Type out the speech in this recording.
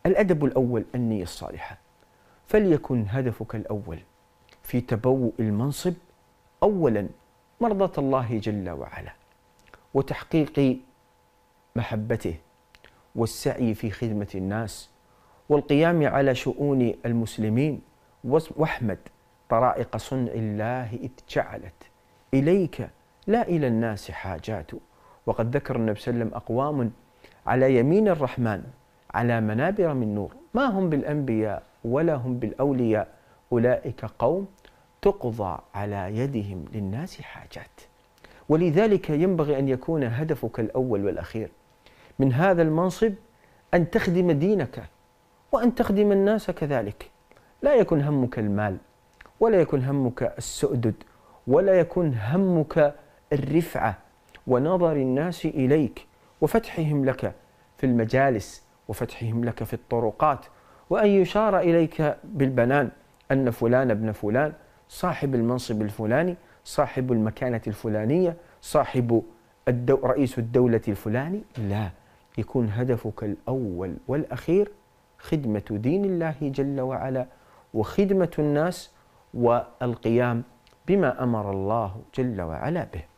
الأدب الأول النية الصالحة. فليكن هدفك الأول في تبوء المنصب أولا مرضاة الله جل وعلا، وتحقيق محبته، والسعي في خدمة الناس، والقيام على شؤون المسلمين. واحمد طرائق صنع الله إذ جعلت إليك لا إلى الناس حاجات. وقد ذكر النبي صلى الله عليه وسلم أقوام على يمين الرحمن على منابر من نور، ما هم بالأنبياء ولا هم بالأولياء، أولئك قوم تقضى على يدهم للناس حاجات. ولذلك ينبغي أن يكون هدفك الأول والأخير من هذا المنصب أن تخدم دينك وأن تخدم الناس كذلك. لا يكن همك المال، ولا يكن همك السؤدد، ولا يكن همك الرفعة ونظر الناس إليك وفتحهم لك في المجالس وفتحهم لك في الطرقات، وأن يشار إليك بالبنان أن فلان ابن فلان صاحب المنصب الفلاني، صاحب المكانة الفلانية، صاحب رئيس الدولة الفلاني. لا، يكون هدفك الأول والأخير خدمة دين الله جل وعلا، وخدمة الناس، والقيام بما أمر الله جل وعلا به.